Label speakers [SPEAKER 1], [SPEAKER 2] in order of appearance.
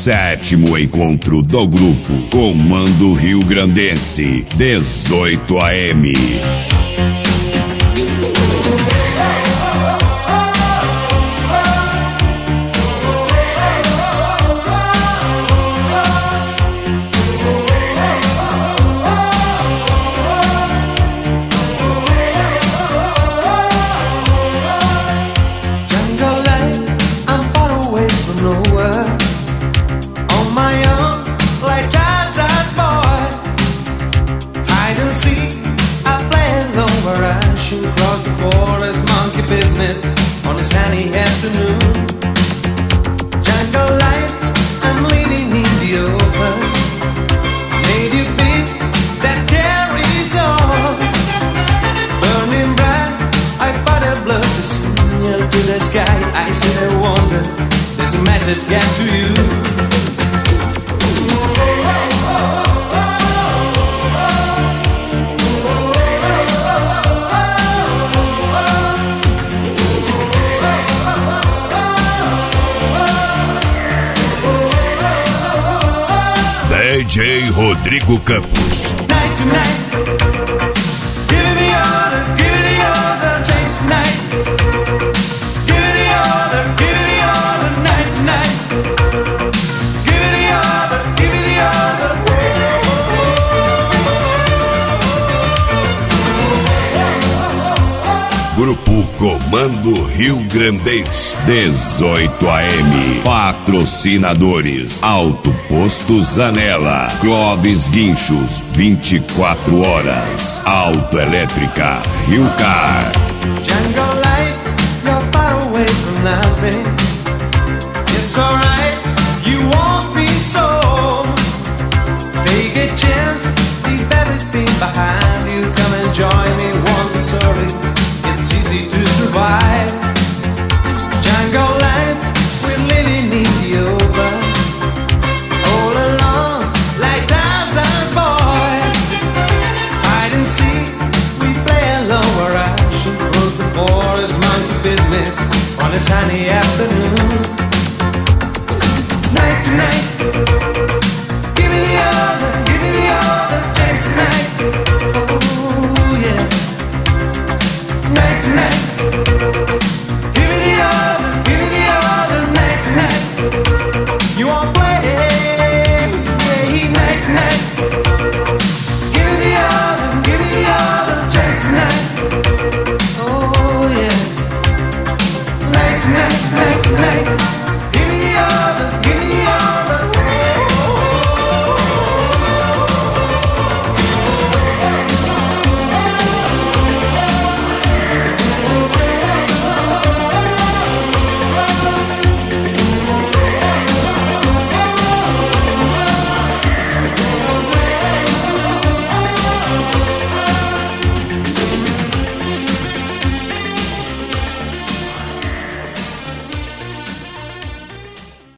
[SPEAKER 1] 7º encontro do grupo Comando Rio Grandense, 18 AM.
[SPEAKER 2] Business on a sunny afternoon. Jungle life, I'm living in the open. Native beat that carries on. Burning bright, I fought a blood to signal to the sky. I said I wonder, there's a message get to you.
[SPEAKER 1] DJ Rodrigo Campos.
[SPEAKER 2] Night to night, give me the order, change tonight. Give me the order, night to night. Give me the order.
[SPEAKER 1] Grupo Comando Rio Grandense, 18 AM. Patrocinadores: Alto Posto Zanella, Clóvis Guinchos, 24 horas. Autoelétrica Rio Car.
[SPEAKER 2] Jungle life, you're far away from nothing. It's alright, you won't be so. Take a chance, leave everything behind you. Come and join me, want the story. It's easy to survive. Jungle life, we're living in the open. All alone, like Tarzan's boy. Hide and seek, we play alone where I should close the forest, monkey business on a sunny afternoon. Night to night.